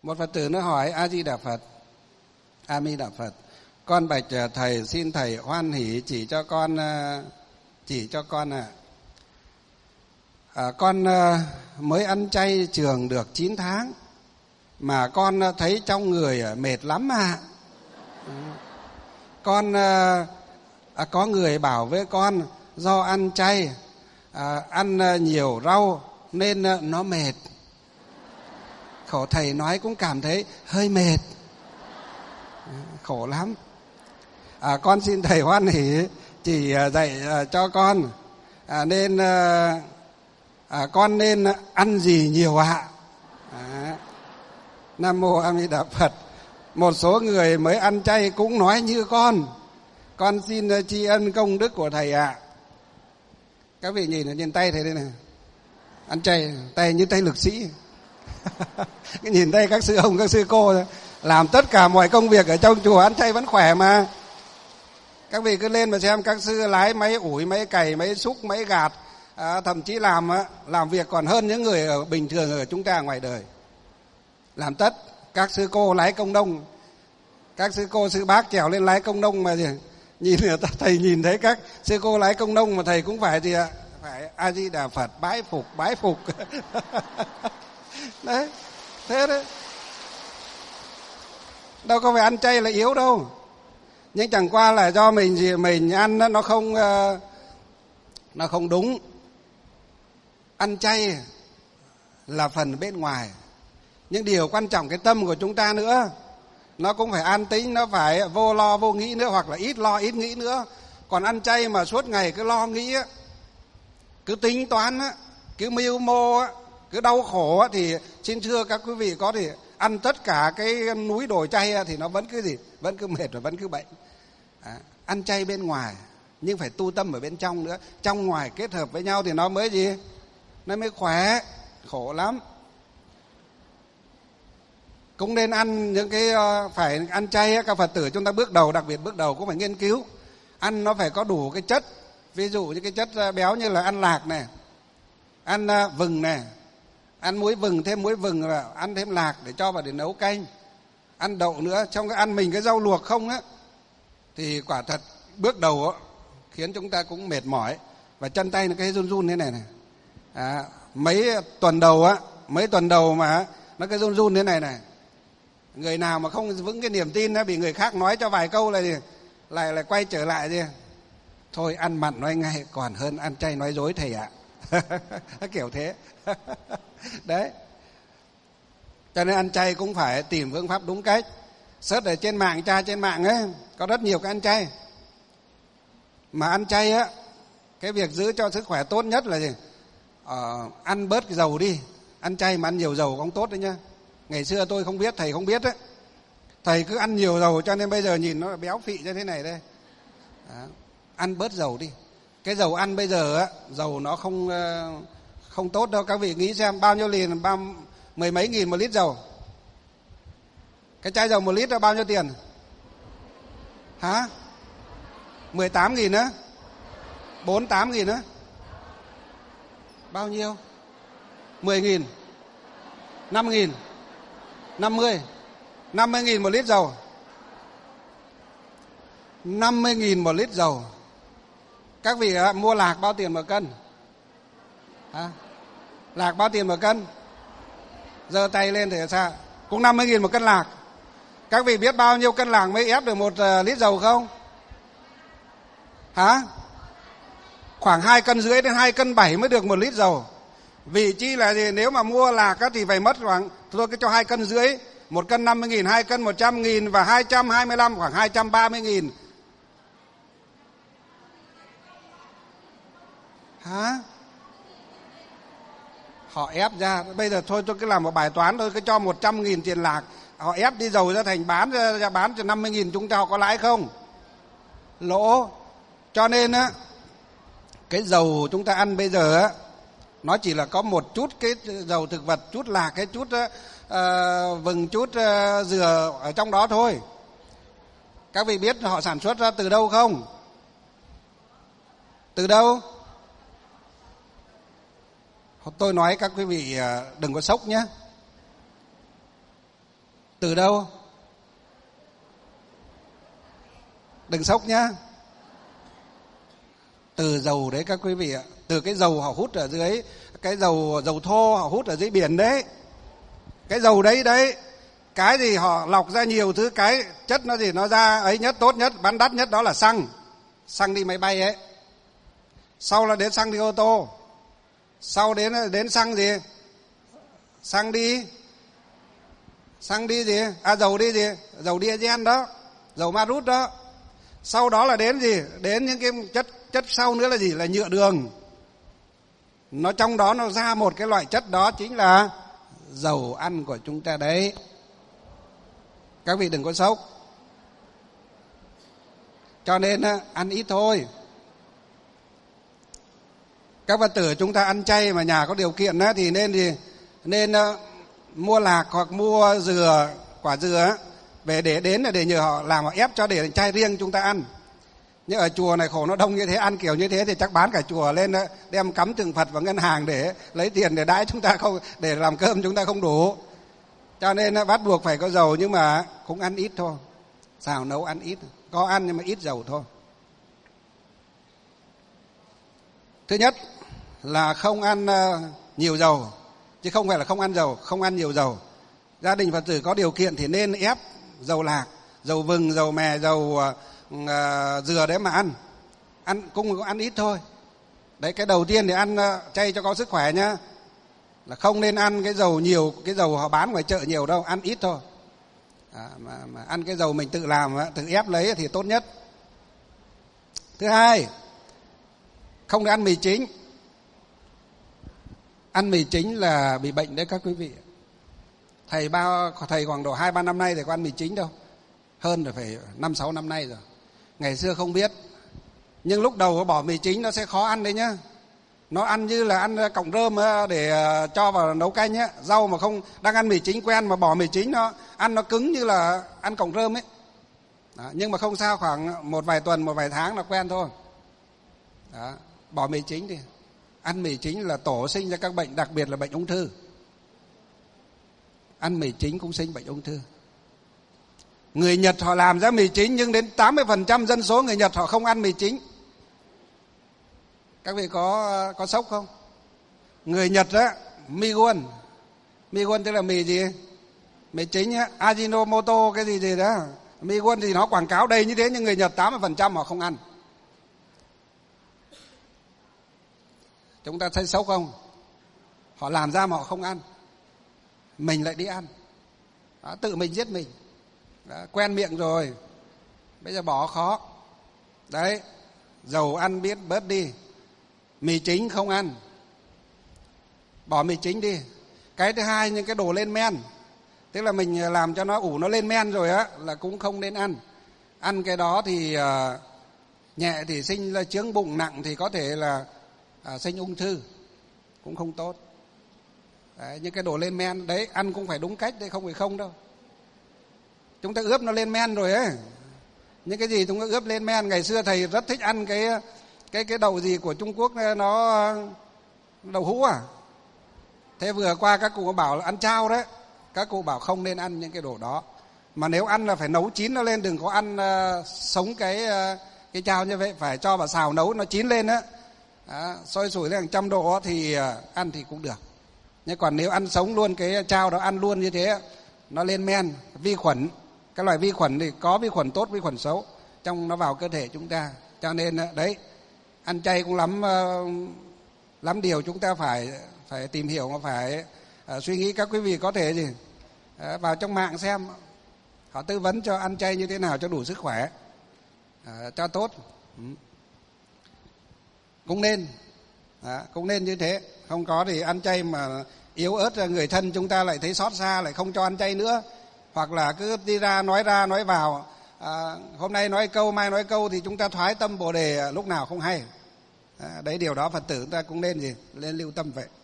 Một Phật tử nó hỏi: A Di Đà Phật, A Mi Đà Phật, con bạch thầy, xin thầy hoan hỷ chỉ cho con con mới ăn chay trường được 9 tháng mà con thấy trong người mệt lắm ạ. Con có người bảo với con do ăn chay, ăn nhiều rau nên nó mệt. Khổ thầy nói cũng cảm thấy hơi mệt, khổ lắm. Con xin thầy hoan hỷ chỉ dạy cho con nên con nên ăn gì nhiều ạ? Nam mô A Di Đà Phật. Một số người mới ăn chay cũng nói như con xin tri ân công đức của thầy ạ. Các vị nhìn tay thầy đây này, ăn chay tay như tay lực sĩ. Cái nhìn tay các sư ông các sư cô làm tất cả mọi công việc ở trong chùa ăn chay vẫn khỏe mà. Các vị cứ lên mà xem các sư lái máy ủi, máy cày, máy xúc, máy gạt, thậm chí làm việc còn hơn những người bình thường ở chúng ta ngoài đời. Làm tất. Các sư cô lái công nông, các sư cô sư bác trèo lên lái công nông mà nhìn thầy nhìn thấy các sư cô lái công nông mà thầy cũng phải gì ạ? Phải A Di Đà Phật, bái phục. Đấy, thế đấy. Đâu có phải ăn chay là yếu đâu. Nhưng chẳng qua là do mình ăn nó không đúng. Ăn chay là phần bên ngoài, nhưng điều quan trọng cái tâm của chúng ta nữa. Nó cũng phải an tĩnh, nó phải vô lo vô nghĩ nữa, hoặc là ít lo ít nghĩ nữa. Còn ăn chay mà suốt ngày cứ lo nghĩ, cứ tính toán, cứ mưu mô, cứ đau khổ, thì xin thưa các quý vị, có thể ăn tất cả cái núi đồi chay thì nó vẫn cứ vẫn cứ mệt và vẫn cứ bệnh. Ăn chay bên ngoài nhưng phải tu tâm ở bên trong nữa. Trong ngoài kết hợp với nhau thì nó mới nó mới khỏe. Khổ lắm. Cũng nên ăn những cái phải ăn chay. Các Phật tử chúng ta bước đầu, đặc biệt bước đầu cũng phải nghiên cứu. Ăn nó phải có đủ cái chất. Ví dụ như cái chất béo như là ăn lạc này, ăn vừng này, ăn muối vừng, thêm muối vừng, là ăn thêm lạc để cho vào để nấu canh, ăn đậu nữa. Trong cái ăn mình cái rau luộc không á, thì quả thật bước đầu á, khiến chúng ta cũng mệt mỏi và chân tay nó cái run run thế này. Mấy tuần đầu mà nó cái run run thế này. Người nào mà không vững cái niềm tin bị người khác nói cho vài câu lại quay trở lại gì, thôi ăn mặn nói ngay còn hơn ăn chay nói dối thầy ạ. Kiểu thế. Đấy. Cho nên ăn chay cũng phải tìm phương pháp đúng cách. Search ở trên mạng, tra trên mạng ấy, có rất nhiều cái ăn chay. Mà ăn chay á, cái việc giữ cho sức khỏe tốt nhất là gì? Ăn bớt cái dầu đi. Ăn chay mà ăn nhiều dầu không tốt đấy nhá. Ngày xưa tôi không biết, thầy không biết đấy. Thầy cứ ăn nhiều dầu cho nên bây giờ nhìn nó béo phị như thế này đây. Ăn bớt dầu đi. Cái dầu ăn bây giờ á, dầu nó không tốt đâu. Các vị nghĩ xem bao nhiêu liền, mười mấy nghìn một lít dầu. Cái chai dầu 1 lít là bao nhiêu tiền? 18.000 á? 48.000 á? Bao nhiêu? 10.000? 5.000? 50.000 một lít dầu. 50.000 một lít dầu. Các vị mua lạc bao tiền một cân? Lạc bao tiền một cân? Giơ tay lên thì sao? Cũng 50.000 một cân lạc. Các vị biết bao nhiêu cân lạc mới ép được 1 lít dầu không? Khoảng 2,5 cân đến 2,7 cân mới được 1 lít dầu. Vì chi là gì? Nếu mà mua lạc thì phải mất khoảng, thôi cứ cho 2,5 cân, 1 cân 50.000, 2 cân 100.000 và 225 khoảng 230.000. Họ ép ra. Bây giờ thôi tôi cứ làm một bài toán thôi, cứ cho 100.000 tiền lạc, họ ép đi dầu ra thành bán cho 50.000, chúng ta họ có lãi không? Lỗ. Cho nên á, cái dầu chúng ta ăn bây giờ á, nó chỉ là có một chút cái dầu thực vật, chút lạc, cái chút vừng, chút dừa ở trong đó thôi. Các vị biết họ sản xuất ra từ đâu không? Từ đâu? Tôi nói các quý vị đừng có sốc nhé. Từ đâu? Đừng sốc nhá. Từ dầu đấy các quý vị ạ. Từ cái dầu họ hút ở dưới, cái dầu thô họ hút ở dưới biển đấy. Cái dầu đấy đấy, cái gì họ lọc ra nhiều thứ, cái chất nó gì nó ra ấy nhất, tốt nhất, bán đắt nhất đó là xăng. Xăng đi máy bay ấy. Sau là đến xăng đi ô tô. Sau đến xăng gì? Xăng đi gì? Dầu đi gì? Dầu diesel đó, dầu ma rút đó. Sau đó là đến gì? Đến những cái chất sau nữa là gì? Là nhựa đường. Nó trong đó nó ra một cái loại chất đó chính là dầu ăn của chúng ta đấy. Các vị đừng có sốc. Cho nên ăn ít thôi. Các Phật tử chúng ta ăn chay mà nhà có điều kiện thì nên mua lạc hoặc mua dừa, quả dừa về để nhờ họ làm, họ ép cho để chay riêng chúng ta ăn. Nhưng ở chùa này khổ nó đông như thế, ăn kiểu như thế thì chắc bán cả chùa lên đem cắm tượng Phật vào ngân hàng để lấy tiền để đãi chúng ta không, để làm cơm chúng ta không đủ. Cho nên bắt buộc phải có dầu, nhưng mà cũng ăn ít thôi. Xào nấu ăn ít, có ăn nhưng mà ít dầu thôi. Thứ nhất là không ăn nhiều dầu, chứ không phải là không ăn dầu, không ăn nhiều dầu. Gia đình Phật tử có điều kiện thì nên ép dầu lạc, dầu vừng, dầu mè, dầu dừa đấy mà ăn cũng ăn ít thôi. Đấy, cái đầu tiên thì ăn chay cho có sức khỏe nhá, là không nên ăn cái dầu nhiều, cái dầu họ bán ngoài chợ nhiều đâu, ăn ít thôi. Mà ăn cái dầu mình tự làm, tự ép lấy thì tốt nhất. Thứ hai, không được ăn mì chính. Ăn mì chính là bị bệnh đấy các quý vị. Thầy khoảng độ 2-3 năm nay thì có ăn mì chính đâu, hơn rồi phải 5-6 năm nay rồi. Ngày xưa không biết, nhưng lúc đầu bỏ mì chính nó sẽ khó ăn đấy nhá. Nó ăn như là ăn cọng rơm để cho vào nấu canh nhá. Rau mà không đang ăn mì chính quen mà bỏ mì chính, nó ăn nó cứng như là ăn cọng rơm ấy. Đó, nhưng mà không sao, khoảng một vài tuần, một vài tháng là quen thôi. Đó, bỏ mì chính đi. Ăn mì chính là tổ sinh ra các bệnh, đặc biệt là bệnh ung thư. Ăn mì chính cũng sinh bệnh ung thư. Người Nhật họ làm ra mì chính, nhưng đến 80% dân số người Nhật họ không ăn mì chính. Các vị có sốc không? Người Nhật á, migun tức là mì gì? Mì chính á, Ajinomoto cái gì đó. Migun thì nó quảng cáo đầy như thế, nhưng người Nhật 80% họ không ăn. Chúng ta thấy sốc không? Họ làm ra mà họ không ăn, mình lại đi ăn. Đó, tự mình giết mình. Đó, quen miệng rồi, bây giờ bỏ khó. Đấy, dầu ăn biết bớt đi. Mì chính không ăn, bỏ mì chính đi. Cái thứ hai, những cái đồ lên men, tức là mình làm cho nó ủ nó lên men rồi á, là cũng không nên ăn. Ăn cái đó thì nhẹ thì sinh ra chướng bụng, nặng thì có thể là sinh ung thư, cũng không tốt. Đấy, những cái đồ lên men đấy ăn cũng phải đúng cách đấy, không phải không đâu. Chúng ta ướp nó lên men rồi ấy, những cái gì chúng ta ướp lên men. Ngày xưa thầy rất thích ăn cái đậu gì của Trung Quốc, nó đậu hũ à. Thế vừa qua các cụ bảo là ăn chao đấy, các cụ bảo không nên ăn những cái đồ đó. Mà nếu ăn là phải nấu chín nó lên, đừng có ăn sống cái chao như vậy, phải cho vào xào nấu nó chín lên á. Sôi sủi lên 100 độ thì ăn thì cũng được. Nhưng còn nếu ăn sống luôn cái chao đó, ăn luôn như thế, nó lên men, vi khuẩn, các loại vi khuẩn thì có vi khuẩn tốt, vi khuẩn xấu trong nó vào cơ thể chúng ta. Cho nên đấy, ăn chay cũng lắm điều chúng ta phải tìm hiểu, mà phải suy nghĩ. Các quý vị có thể gì vào trong mạng xem, họ tư vấn cho ăn chay như thế nào cho đủ sức khỏe, cho tốt. Cũng nên như thế. Không có thì ăn chay mà yếu ớt, người thân chúng ta lại thấy xót xa, lại không cho ăn chay nữa. Hoặc là cứ đi ra nói vào, hôm nay nói câu, mai nói câu, thì chúng ta thoái tâm Bồ Đề lúc nào không hay. Đấy, điều đó Phật tử chúng ta cũng nên lưu tâm vậy.